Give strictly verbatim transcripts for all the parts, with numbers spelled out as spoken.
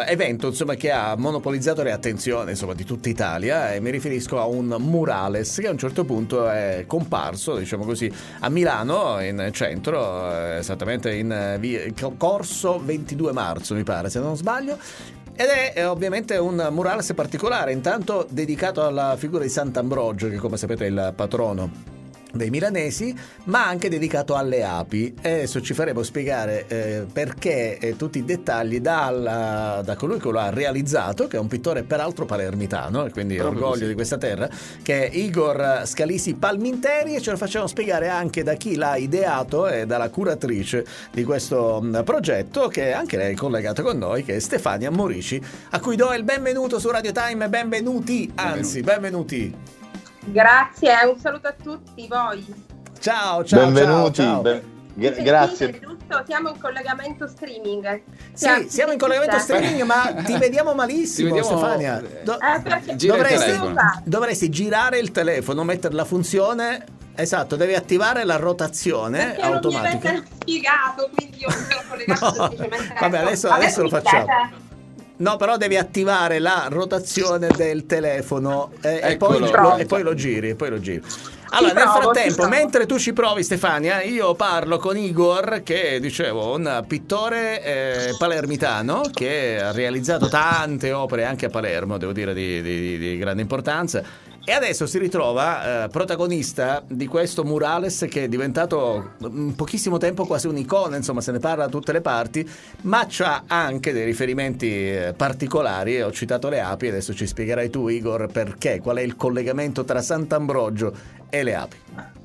evento insomma che ha monopolizzato le attenzioni insomma di tutta Italia, e mi riferisco a un murales che a un certo punto è comparso, diciamo così, a Milano in centro, eh, esattamente in via, corso ventidue marzo mi pare, se non sbaglio. Ed è, è ovviamente un murales particolare, intanto dedicato alla figura di Sant'Ambrogio, che come sapete è il patrono dei milanesi, ma anche dedicato alle api. E adesso ci faremo spiegare eh, perché eh, tutti i dettagli dal, da colui che lo ha realizzato, che è un pittore peraltro palermitano, e quindi Proprio orgoglio così. di questa terra, che è Igor Scalisi Palminteri, e ce lo facciamo spiegare anche da chi l'ha ideato e dalla curatrice di questo mh, progetto, che è anche lei collegata con noi, che è Stefania Morici, a cui do il benvenuto su Radio Time. Benvenuti, anzi benvenuti. Grazie, un saluto a tutti voi. Ciao, ciao, benvenuti, ciao, ciao. ben- Mi sentite, grazie. giusto? Siamo in collegamento streaming. Sì, siamo in collegamento streaming, ma ti vediamo malissimo, Ti vediamo- Stefania. Do- Eh, perché Gira il dovresti, telefono. dovresti girare il telefono, mettere la funzione. Esatto, devi attivare la rotazione Perché non mi automatica. avete spiegato, quindi io mi sono collegato No. semplicemente. Vabbè, adesso- adesso lo mi facciamo. vedete? No, però devi attivare la rotazione del telefono eh, e, poi, Eccolo. lo, e poi lo giri, e poi lo giri. Allora, Ci nel provo, ci frattempo, provo. mentre tu ci provi, Stefania, io parlo con Igor, che dicevo, un pittore eh, palermitano che ha realizzato tante opere anche a Palermo, devo dire, di, di- di grande importanza. E adesso si ritrova eh, protagonista di questo murales che è diventato in pochissimo tempo quasi un'icona, insomma se ne parla da tutte le parti, ma c'ha anche dei riferimenti eh, particolari. Ho citato le api, adesso ci spiegherai tu, Igor, perché, qual è il collegamento tra Sant'Ambrogio e le api.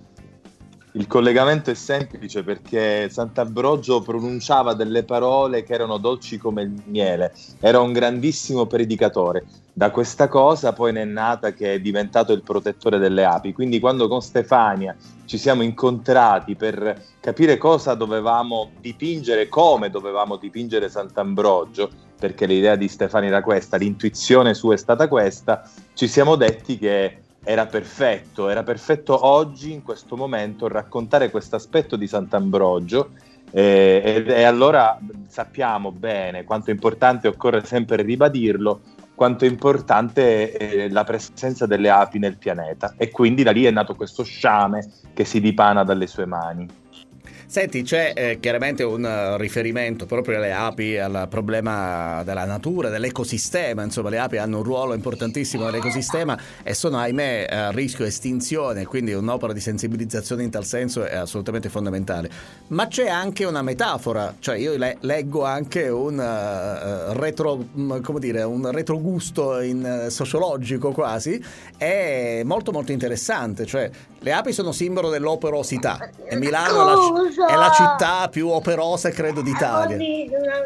Il collegamento è semplice perché Sant'Ambrogio pronunciava delle parole che erano dolci come il miele, era un grandissimo predicatore. Da questa cosa poi ne è nata che è diventato il protettore delle api. Quindi quando con Stefania ci siamo incontrati per capire cosa dovevamo dipingere, come dovevamo dipingere Sant'Ambrogio, perché l'idea di Stefania era questa, l'intuizione sua è stata questa, ci siamo detti che era perfetto, era perfetto oggi, in questo momento, raccontare questo aspetto di Sant'Ambrogio, eh, e, e allora sappiamo bene quanto è importante, occorre sempre ribadirlo, quanto è importante eh, la presenza delle api nel pianeta, e quindi da lì è nato questo sciame che si dipana dalle sue mani. Senti, c'è eh, chiaramente un uh, riferimento proprio alle api, al problema della natura, dell'ecosistema. Insomma, le api hanno un ruolo importantissimo nell'ecosistema e sono, ahimè, a rischio estinzione, quindi un'opera di sensibilizzazione in tal senso è assolutamente fondamentale. Ma c'è anche una metafora, cioè io le- leggo anche un uh, retro, mh, come dire, un retrogusto in, uh, sociologico quasi, è molto molto interessante, cioè le api sono simbolo dell'operosità e Milano è la, ci- è la città più operosa, credo, d'Italia. Una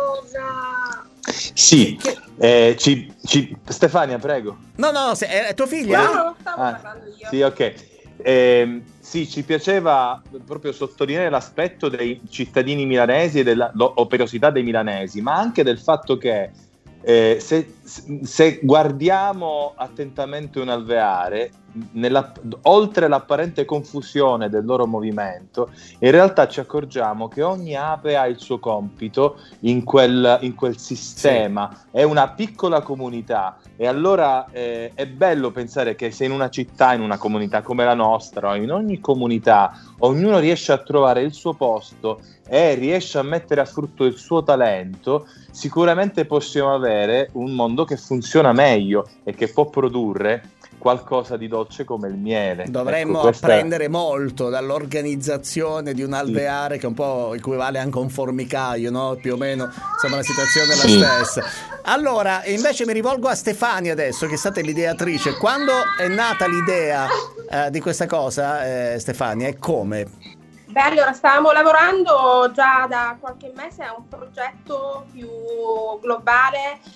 cosa. Sì, eh, ci, ci- Stefania, prego. No, no, se, è tua figlia? No, non stavo Ah, parlando io. sì, ok. Ehm, sì, ci piaceva proprio sottolineare l'aspetto dei cittadini milanesi e dell'operosità dei milanesi, ma anche del fatto che eh, se, se guardiamo attentamente un alveare, nella, oltre l'apparente confusione del loro movimento, in realtà ci accorgiamo che ogni ape ha il suo compito in quel, in quel sistema, sì. È una piccola comunità, e allora eh, è bello pensare che se in una città, in una comunità come la nostra, o in ogni comunità, ognuno riesce a trovare il suo posto e riesce a mettere a frutto il suo talento, sicuramente possiamo avere un mondo che funziona meglio e che può produrre qualcosa di dolce come il miele. Dovremmo ecco, questa... apprendere molto dall'organizzazione di un alveare, sì, che un po' equivale anche a un formicaio, no? Più o meno, insomma, la situazione è la sì. stessa. Allora, invece mi rivolgo a Stefania adesso, che è stata l'ideatrice. Quando è nata l'idea eh, di questa cosa, eh, Stefania, e come? Beh, allora stavamo lavorando già da qualche mese a un progetto più globale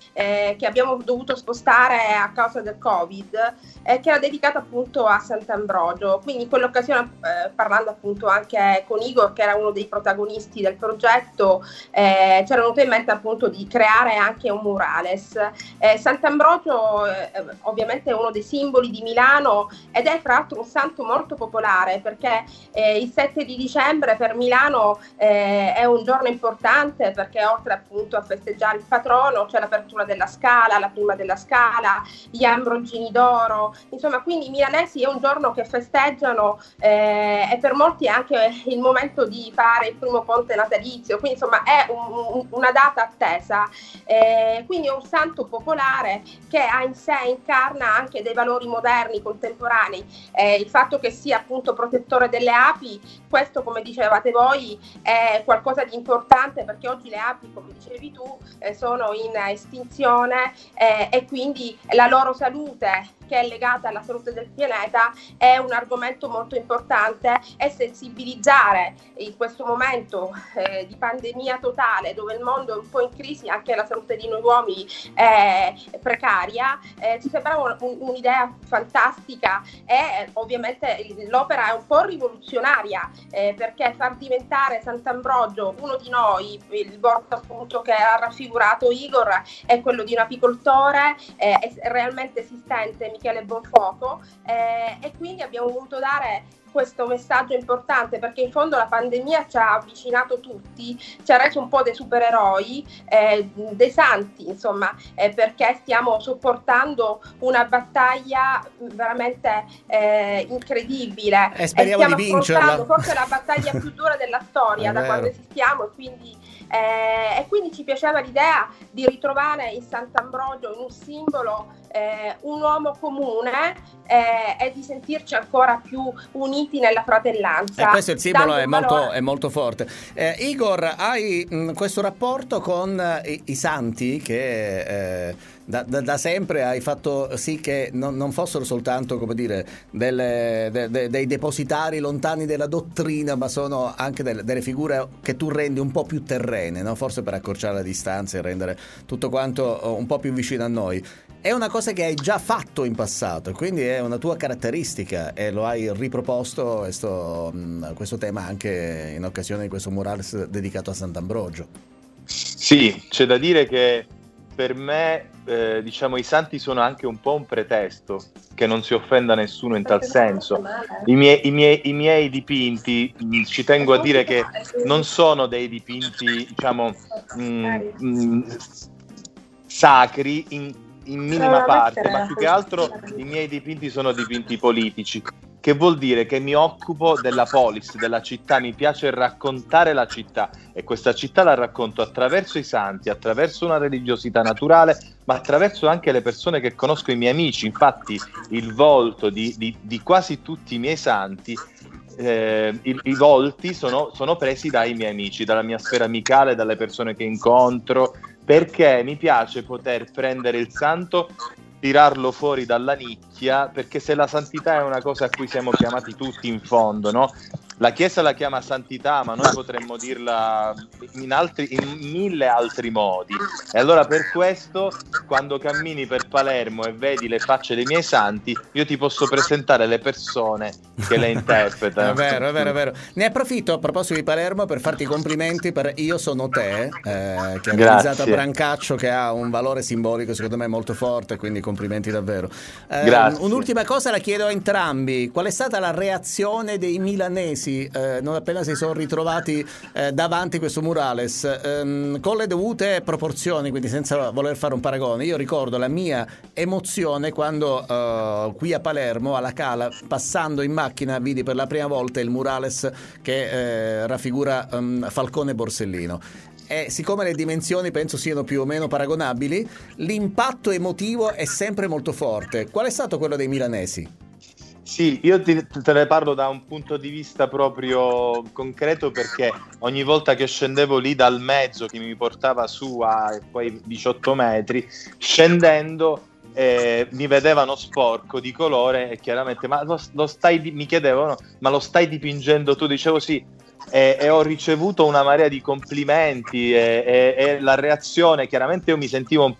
eh, che abbiamo dovuto spostare a causa del Covid, eh, che era dedicata appunto a Sant'Ambrogio. Quindi in quell'occasione, eh, parlando appunto anche con Igor, che era uno dei protagonisti del progetto, eh, c'era venuto in mente appunto di creare anche un murales. Eh, Sant'Ambrogio eh, ovviamente è uno dei simboli di Milano ed è tra l'altro un santo molto popolare, perché eh, il sette di dicembre per Milano eh, è un giorno importante, perché oltre appunto a festeggiare il patrono c'è l'apertura della Scala, la prima della Scala, gli Ambrogini d'Oro, insomma, quindi i milanesi è un giorno che festeggiano eh, e per molti è anche il momento di fare il primo ponte natalizio, quindi insomma è un, un, una data attesa, eh, quindi è un santo popolare che ha in sé, incarna anche dei valori moderni, contemporanei, eh, il fatto che sia appunto protettore delle api, questo come dicevate voi è qualcosa di importante, perché oggi le api, come dicevi tu, eh, sono in estinzione eh, e quindi la loro salute, che è legata alla salute del pianeta, è un argomento molto importante, e sensibilizzare in questo momento eh, di pandemia totale, dove il mondo è un po' in crisi, anche la salute di noi uomini è precaria, eh, ci sembrava un, un'idea fantastica, e ovviamente l'opera è un po' rivoluzionaria, eh, perché far diventare Sant'Ambrogio uno di noi, il bordo appunto che ha raffigurato Igor è quello di un apicoltore eh, realmente esistente, Michele Bonfuoco, eh, e quindi abbiamo voluto dare questo messaggio importante, perché in fondo la pandemia ci ha avvicinato tutti, ci ha reso un po' dei supereroi, eh, dei santi, insomma, eh, perché stiamo sopportando una battaglia veramente eh, incredibile e speriamo e stiamo di vincerla, forse la battaglia più dura della storia da quando esistiamo, e quindi Eh, e quindi ci piaceva l'idea di ritrovare in Sant'Ambrogio, in un simbolo, eh, un uomo comune eh, e di sentirci ancora più uniti nella fratellanza. E questo il simbolo è molto, valore... è molto forte. Eh, Igor, hai mh, questo rapporto con i, i santi che eh, da, da, da sempre hai fatto sì che non, non fossero soltanto, come dire, delle, de, de, dei depositari lontani dalla dottrina, ma sono anche delle, delle figure che tu rendi un po' più terrene, no? Forse per accorciare la distanza e rendere tutto quanto un po' più vicino a noi. È una cosa che hai già fatto in passato, quindi è una tua caratteristica, e lo hai riproposto questo, questo tema anche in occasione di questo murales dedicato a Sant'Ambrogio. Sì, c'è da dire che per me eh, diciamo i santi sono anche un po' un pretesto, che non si offenda nessuno in tal senso. I miei, i miei, i miei dipinti, ci tengo a dire che non sono dei dipinti, diciamo, mh, mh, sacri in, in minima parte, ma più che altro i miei dipinti sono dipinti politici, che vuol dire che mi occupo della polis, della città, mi piace raccontare la città, e questa città la racconto attraverso i santi, attraverso una religiosità naturale, ma attraverso anche le persone che conosco, i miei amici. Infatti il volto di, di, di quasi tutti i miei santi, eh, i, i volti sono, sono presi dai miei amici, dalla mia sfera amicale, dalle persone che incontro, perché mi piace poter prendere il santo, tirarlo fuori dalla nicchia, perché se la santità è una cosa a cui siamo chiamati tutti in fondo, no? La Chiesa la chiama santità, ma noi potremmo dirla in, altri, in mille altri modi. E allora per questo, quando cammini per Palermo e vedi le facce dei miei santi, io ti posso presentare le persone che le interpretano. È vero, è vero, è vero. Ne approfitto a proposito di Palermo per farti i complimenti per Io sono te, eh, che ha realizzato a Brancaccio, che ha un valore simbolico secondo me molto forte, quindi complimenti davvero. Eh, Grazie. Un'ultima cosa la chiedo a entrambi: qual è stata la reazione dei milanesi Eh, non appena si sono ritrovati eh, davanti questo murales, ehm, con le dovute proporzioni, quindi senza voler fare un paragone? Io ricordo la mia emozione quando eh, qui a Palermo, alla Cala, passando in macchina, vidi per la prima volta il murales che eh, raffigura um, Falcone Borsellino. E siccome le dimensioni penso siano più o meno paragonabili, l'impatto emotivo è sempre molto forte. Qual è stato quello dei milanesi? Sì, io ti, te ne parlo da un punto di vista proprio concreto, perché ogni volta che scendevo lì dal mezzo che mi portava su a quei diciotto metri, scendendo eh, mi vedevano sporco di colore, e chiaramente ma lo, lo stai mi chiedevano ma lo stai dipingendo tu? Dicevo sì, e, e ho ricevuto una marea di complimenti, e, e, e la reazione, chiaramente io mi sentivo un po'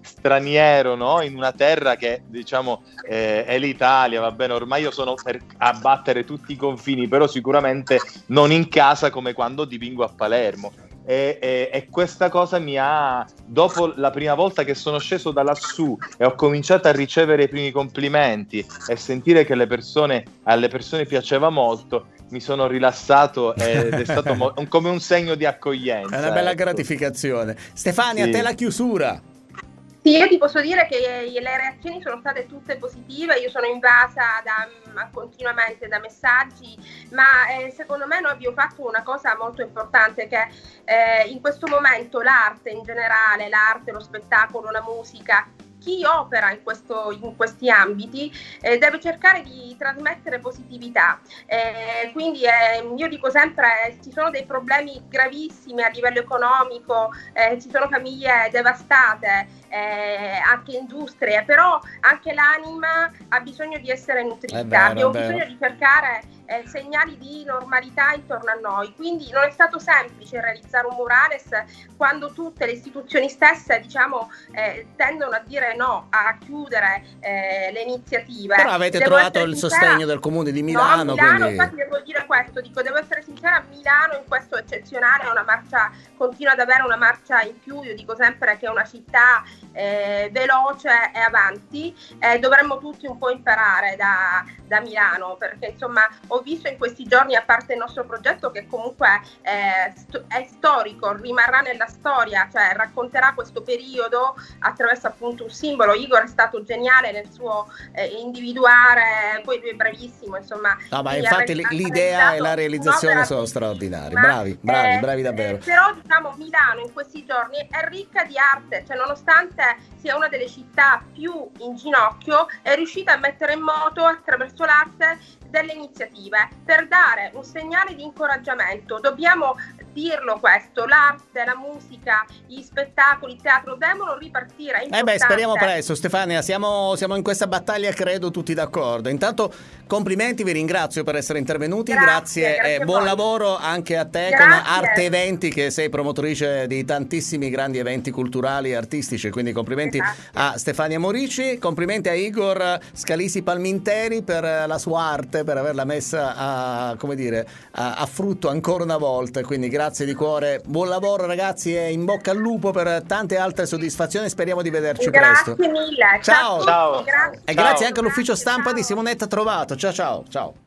straniero, no? In una terra che diciamo eh, è l'Italia, va bene, ormai io sono per abbattere tutti i confini, però sicuramente non in casa come quando dipingo a Palermo. E, e, e questa cosa mi ha, dopo la prima volta che sono sceso da lassù e ho cominciato a ricevere i primi complimenti e sentire che le persone, alle persone piaceva molto, mi sono rilassato ed è stato mo- un, come un segno di accoglienza. È una bella ecco. gratificazione. Stefania, Sì. a te la chiusura. Sì, io ti posso dire che le reazioni sono state tutte positive, io sono invasa da, continuamente da messaggi, ma eh, secondo me noi abbiamo fatto una cosa molto importante, che eh, in questo momento l'arte in generale, l'arte, lo spettacolo, la musica, chi opera in, questo, in questi ambiti eh, deve cercare di trasmettere positività. Eh, quindi eh, io dico sempre, ci sono dei problemi gravissimi a livello economico, eh, ci sono famiglie devastate, eh, anche industrie, però anche l'anima ha bisogno di essere nutrita, È vero, abbiamo è vero. bisogno di cercare eh, segnali di normalità intorno a noi, quindi non è stato semplice realizzare un murales quando tutte le istituzioni stesse, diciamo, eh, tendono a dire no, a chiudere eh, le iniziative. Però avete Devo trovato essere il sincera, sostegno del comune di Milano, no, Milano, quindi... infatti devo dire questo, dico, devo essere sincera, Milano in questo è eccezionale, è una marcia, continua ad avere una marcia in più, io dico sempre che è una città eh, veloce e avanti, eh, dovremmo tutti un po' imparare da, da Milano, perché insomma ho visto in questi giorni, a parte il nostro progetto che comunque eh, st- è storico, rimarrà nella storia, cioè racconterà questo periodo attraverso appunto un simbolo. Igor è stato geniale nel suo eh, individuare, poi lui è bravissimo, insomma. No, ma quindi infatti ha re- l'idea ha e la realizzazione un'opera sono bellissima. straordinari, bravi, bravi, Eh, bravi davvero. eh, però diciamo Milano in questi giorni è ricca di arte, cioè nonostante sia una delle città più in ginocchio, è riuscita a mettere in moto attraverso l'arte delle iniziative per dare un segnale di incoraggiamento. Dobbiamo dirlo questo, l'arte, la musica, gli spettacoli, il teatro devono ripartire. È Eh beh, speriamo importante. presto, Stefania, siamo, siamo in questa battaglia, credo, tutti d'accordo. Intanto complimenti, vi ringrazio per essere intervenuti, Grazie, grazie, grazie e a buon voi. lavoro anche a te Grazie. con Arte Eventi, che sei promotrice di tantissimi grandi eventi culturali e artistici, quindi complimenti Grazie. a Stefania Morici, complimenti a Igor Scalisi Palminteri per la sua arte, per averla messa a, come dire, a, a frutto ancora una volta, quindi grazie di cuore, buon lavoro ragazzi e in bocca al lupo per tante altre soddisfazioni, speriamo di vederci Grazie presto. mille. Ciao. a tutti, Ciao. grazie. E grazie anche Ciao. all'ufficio stampa di Ciao. Simonetta Trovato, ciao ciao ciao.